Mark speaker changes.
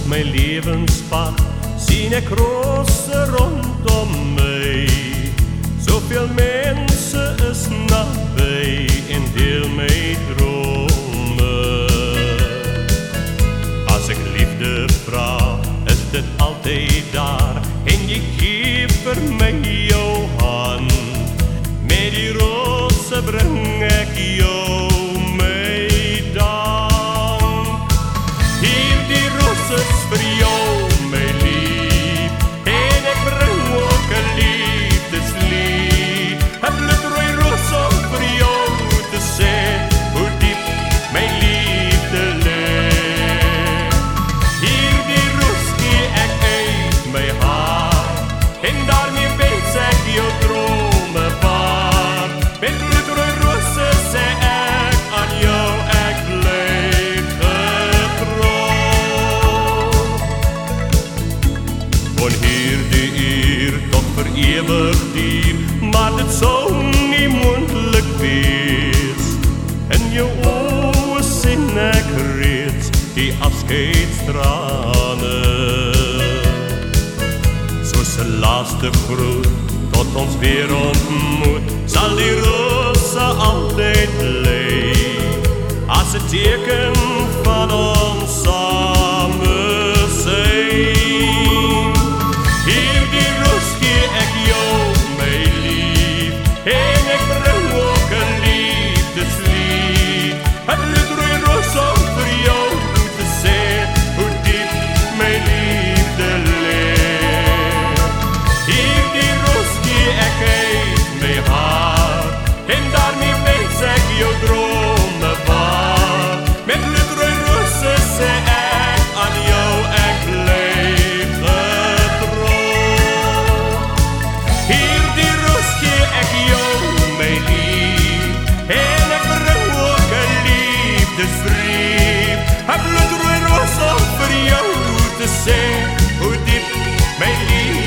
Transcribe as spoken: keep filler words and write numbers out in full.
Speaker 1: mijn levenspad zie ik rozen rondom mij. Zoveel mensen is nabij en deel mijn dromen. Als ik liefde vraag, is dit altijd daar. En je geeft voor mij jouw hand. Met die rozen breng ik jou mee dank. Hier die rozen is voor jou, mijn lief. En ik breng ook een liefdeslied. Het bloedrooi roos om voor jou te zijn, hoe diep mijn liefde ligt. Hier die roos die ik uit mijn hart. En daarmee wens ik jouw dromen waar. Met bloedrooi rozen zei ik aan jou, ik blijf getrouw. Van hier die eer tot voor eeuwig dier, maar dit zou niet moeilijk wees. In jou ogen sien ek reeds die afscheidstranen. Soos 'n laaste groet tot ons weer ontmoet, sal die rose altyd bly as 'n teken van ons samesyn. Hier die roos gee ek jou, my lief, en ek bring ook 'n liefdeslied. Het bloedrooi roos om vir jou te sê, hoe diep my liefde ligt. Hier die roos gee ek uit my hart, en daarmee wens ek jou drome waar. Met bloedrooi rose sê ek aan jou, ek blijf getrouw. Hier die roos gee ek jou, my lief, en ek bring ook 'n liefdesbrief. 'n bloedrooi roos om vir jou te sê, hoe diep my liefde